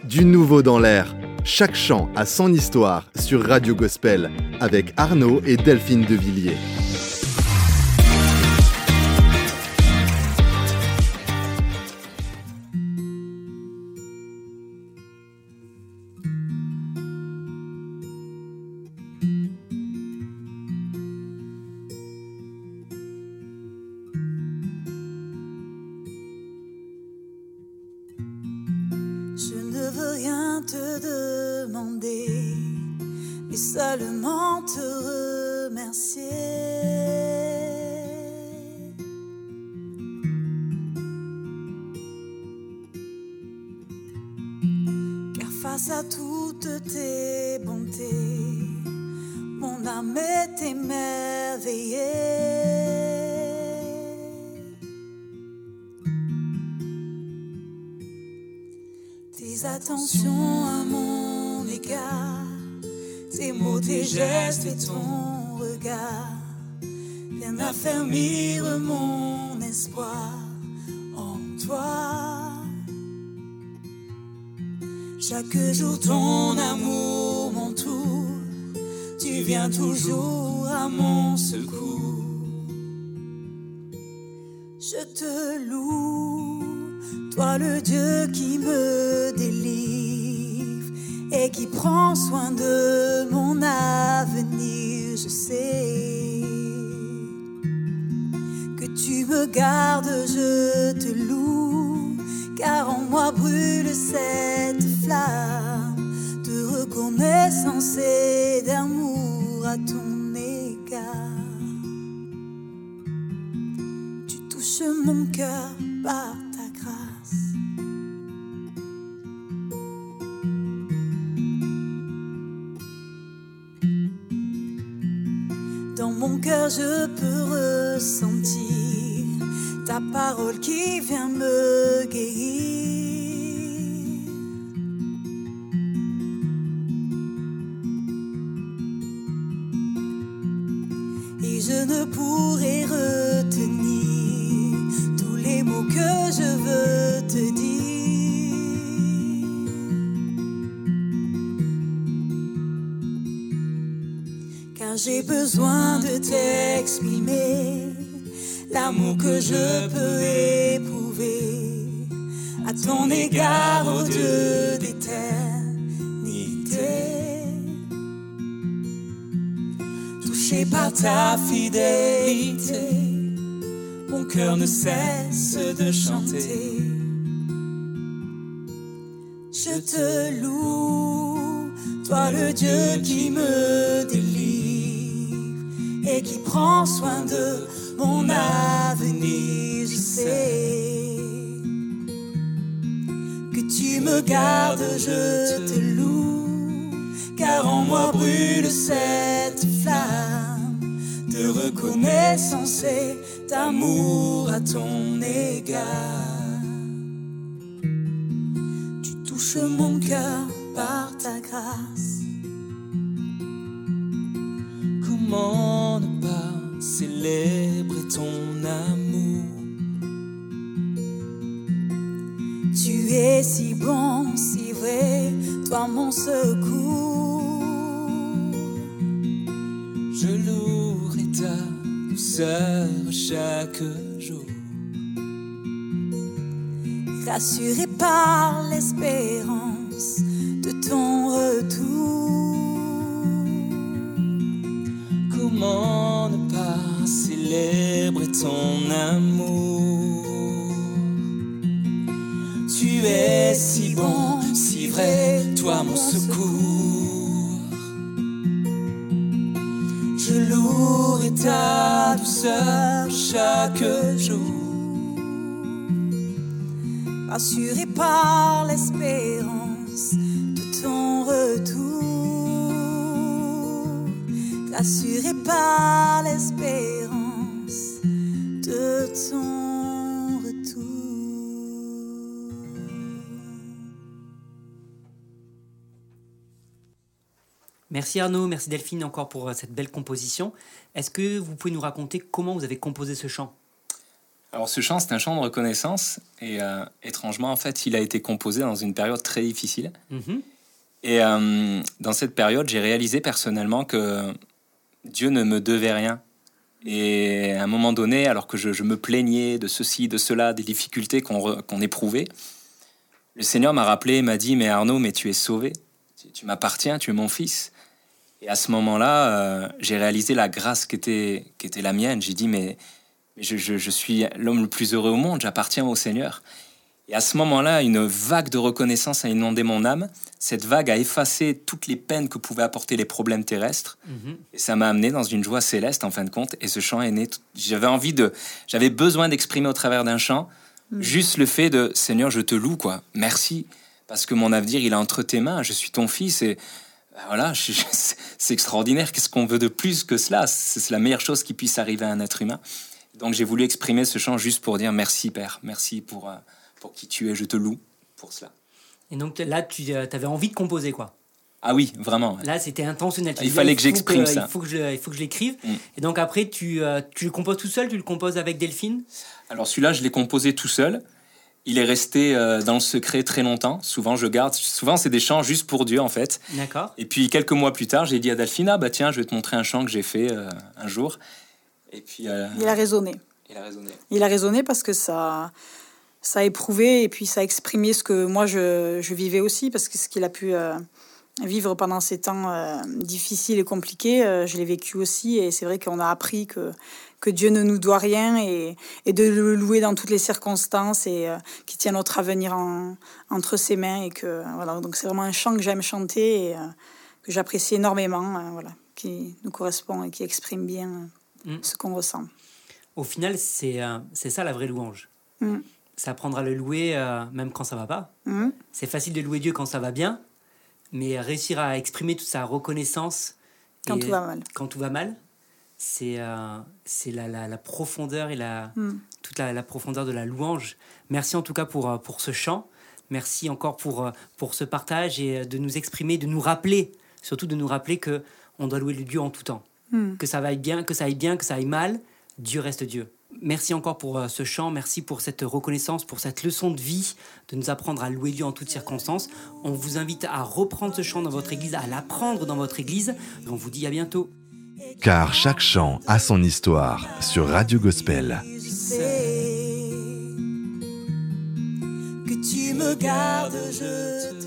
Du nouveau dans l'air. Chaque chant a son histoire sur Radio Gospel avec Arnaud et Delphine de Villiers. Seulement te remercier. Car face à toutes tes bontés, mon âme est émerveillée. Tes attentions à mon égard, tes mots, tes gestes et ton regard viennent affermir mon espoir en toi. Chaque jour ton amour m'entoure, tu viens toujours à mon secours. Je te loue, toi le Dieu qui me délivre et qui prend soin de mon avenir. Je sais que tu me gardes, je te loue, car en moi brûle cette flamme de reconnaissance et d'amour à ton égard. Tu touches mon cœur par ta grâce. Dans mon cœur je peux ressentir ta parole qui vient me guérir. Et je ne pourrai retenir tous les mots que je veux te dire. J'ai besoin de t'exprimer l'amour que je peux éprouver à ton égard, ô Dieu d'éternité. Touché par ta fidélité, mon cœur ne cesse de chanter. Je te loue, toi le Dieu qui me délivre et qui prend soin de mon avenir. Je sais que tu me gardes, je te loue, car en moi brûle cette flamme de reconnaissance et d'amour à ton égard. Tu touches mon cœur par ta grâce. Comment ne pas célébrer ton amour? Tu es si bon, si vrai, toi mon secours. Je louerai ta douceur chaque jour. Rassuré par l'espérance de ton retour. Comment ne pas célébrer ton amour? Tu es si bon, si vrai, toi mon secours. Je louerai ta douceur chaque jour. Rassuré par l'espérance de ton retour. Rassuré par l'espérance de ton retour. Merci Arnaud, merci Delphine encore pour cette belle composition. Est-ce que vous pouvez nous raconter comment vous avez composé ce chant ? Alors ce chant, c'est un chant de reconnaissance et étrangement, en fait, il a été composé dans une période très difficile. Mhm. Et dans cette période, j'ai réalisé personnellement que Dieu ne me devait rien. Et à un moment donné, alors que je me plaignais de ceci, de cela, des difficultés qu'on éprouvait, le Seigneur m'a rappelé et m'a dit « Mais Arnaud, mais tu es sauvé, tu m'appartiens, tu es mon fils ». Et à ce moment-là, j'ai réalisé la grâce qui était la mienne. J'ai dit « Mais je suis l'homme le plus heureux au monde, j'appartiens au Seigneur ». Et à ce moment-là, une vague de reconnaissance a inondé mon âme. Cette vague a effacé toutes les peines que pouvaient apporter les problèmes terrestres. Mhm. Et ça m'a amené dans une joie céleste, en fin de compte. Et ce chant est né. J'avais besoin d'exprimer au travers d'un chant juste le fait de « Seigneur, je te loue, quoi. Merci. Parce que mon avenir, il est entre tes mains. Je suis ton fils. Et voilà, c'est extraordinaire. Qu'est-ce qu'on veut de plus que cela? C'est la meilleure chose qui puisse arriver à un être humain. Donc j'ai voulu exprimer ce chant juste pour dire merci, Père. Merci pour qui tu es, je te loue pour cela. Et donc là, tu avais envie de composer, quoi. Ah oui, vraiment. Là, c'était intentionnel. Tu Il disais, fallait que j'exprime ça. Il faut que je l'écrive. Et donc après, tu le composes tout seul, tu le composes avec Delphine? Alors celui-là, je l'ai composé tout seul. Il est resté dans le secret très longtemps. Souvent, c'est des chants juste pour Dieu, en fait. D'accord. Et puis, quelques mois plus tard, j'ai dit à Delphine, bah tiens, je vais te montrer un chant que j'ai fait un jour. Et puis... Il a résonné. Il a résonné parce que ça a éprouvé et puis ça a exprimé ce que moi je vivais aussi, parce que ce qu'il a pu vivre pendant ces temps difficiles et compliqués, je l'ai vécu aussi, et c'est vrai qu'on a appris que Dieu ne nous doit rien, et de le louer dans toutes les circonstances, et qu'il tient notre avenir entre ses mains, et que voilà, donc c'est vraiment un chant que j'aime chanter et que j'apprécie énormément, voilà, qui nous correspond et qui exprime bien ce qu'on ressent. Au final, c'est ça la vraie louange. C'est apprendre à le louer même quand ça va pas. C'est facile de louer Dieu quand ça va bien, mais réussir à exprimer toute sa reconnaissance quand tout va mal. Quand tout va mal, c'est la profondeur et toute la profondeur de la louange. Merci en tout cas pour ce chant. Merci encore pour ce partage, et de nous exprimer, de nous rappeler, surtout de nous rappeler que on doit louer le Dieu en tout temps. Que ça aille bien, que ça aille mal, Dieu reste Dieu. Merci encore pour ce chant, merci pour cette reconnaissance, pour cette leçon de vie, de nous apprendre à louer Dieu en toutes circonstances. On vous invite à reprendre ce chant dans votre église, à l'apprendre dans votre église. Et on vous dit à bientôt. Car chaque chant a son histoire sur Radio Gospel. Je sais que tu me gardes, je te